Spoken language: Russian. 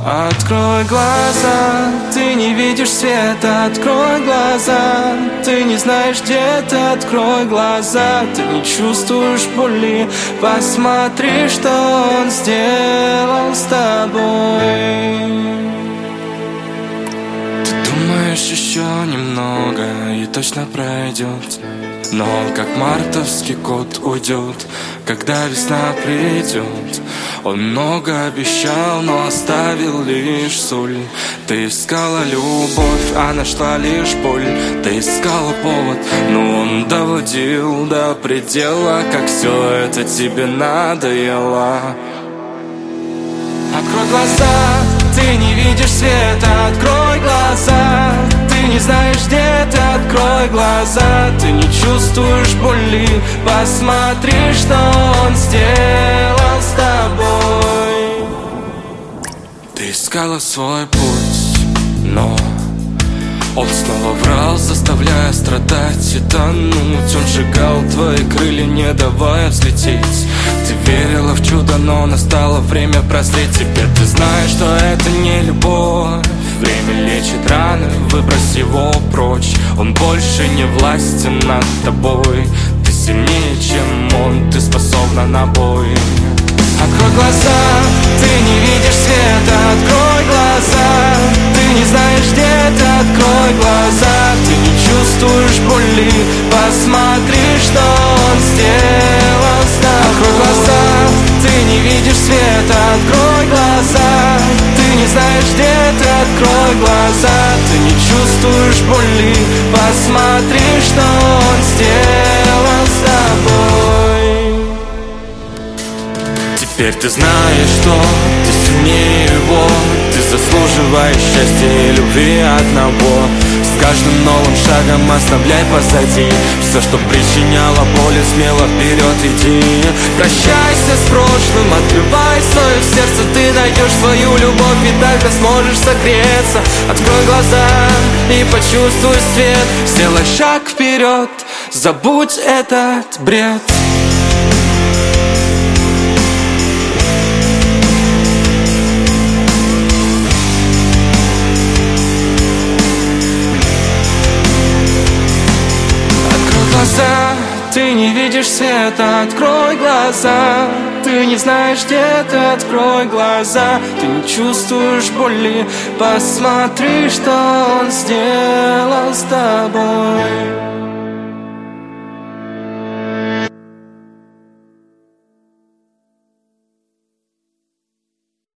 Открой глаза, ты не видишь света. Открой глаза, ты не знаешь, где ты. Открой глаза, ты не чувствуешь боли. Посмотри, что он сделал с тобой. Ты думаешь, еще немного и точно пройдет, но он как мартовский кот уйдет, когда весна придет. Он много обещал, но оставил лишь соль. Ты искала любовь, а нашла лишь боль. Ты искала повод, но он доводил до предела, как все это тебе надоело. Открой глаза, ты не видишь света. Открой глаза, ты не знаешь, где ты. Открой глаза, ты не чувствуешь боли. Посмотри, что он сделал с тобой. Ты искала свой путь, но он снова врал, заставляя страдать и тонуть. Он сжигал твои крылья, не давая взлететь. Ты верила в чудо, но настало время прозреть. Теперь ты знаешь, что это не любовь. Время лечит раны, выбрось его прочь. Он больше не властен над тобой. Ты сильнее, чем он, ты способна на бой. Открой глаза, ты не видишь света. Открой глаза, ты не знаешь, где ты. Открой глаза, ты не чувствуешь боли. Посмотри, что он сделал с тобой. Открой глаза, ты не видишь света. Открой глаза, ты не знаешь, где ты. Открой глаза, ты не чувствуешь боли. Посмотри, что он сделал с тобой. Теперь ты знаешь, что ты сильнее его. Ты заслуживаешь счастья и любви одного. С каждым новым шагом оставляй позади все, что причиняло боль, и смело вперед иди. Прощайся с прошлым, открывай свое сердце. Ты найдешь свою любовь, и тогда сможешь согреться. Открой глаза и почувствуй свет. Сделай шаг вперед, забудь этот бред. Ты не видишь света. Открой глаза, ты не знаешь, где ты. Открой глаза, ты не чувствуешь боли. Посмотри, что он сделал с тобой.